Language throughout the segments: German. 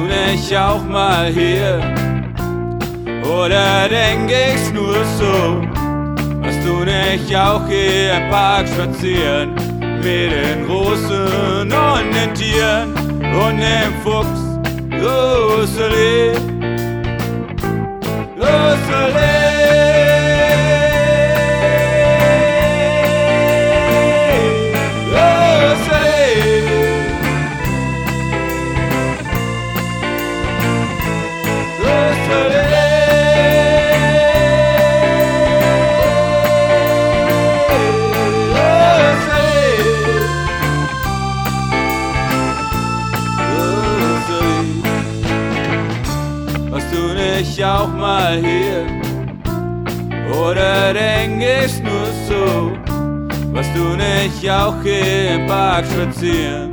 nicht auch mal hier? Oder denk ich's nur so? Warst du nicht auch hier im Park spazieren? Mit den Großen und den Tieren und dem Fuchs Rosalie, Rosalie. Ich auch mal hier, oder denk ich's nur so? Warst du nicht auch hier im Park spazieren?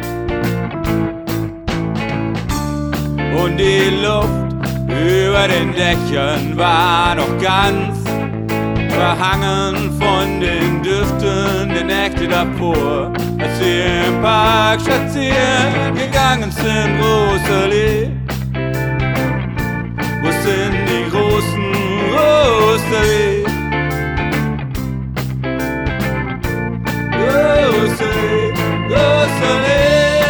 Und die Luft über den Dächern war noch ganz verhangen von den Düften der Nächte davor, als wir im Park spazieren gegangen sind. Rosalie, wo sind die großen Rosalie? Rosalie, Rosalie.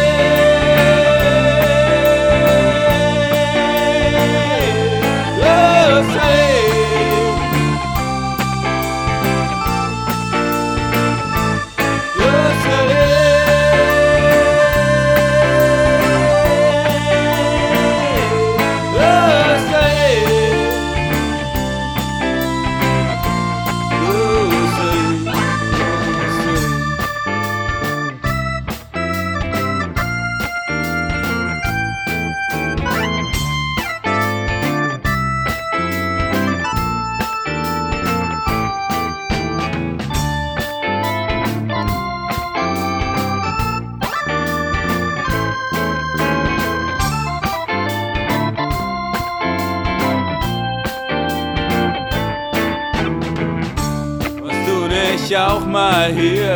Ich auch mal hier,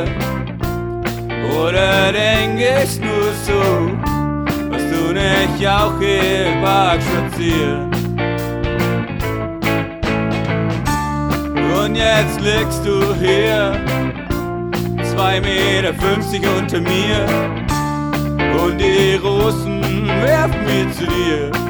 oder denk ich's nur so? Warst du nicht auch hier im Park spazieren? Und jetzt liegst du hier, 2,50 Meter unter mir, und die Rosen werfen mir zu dir.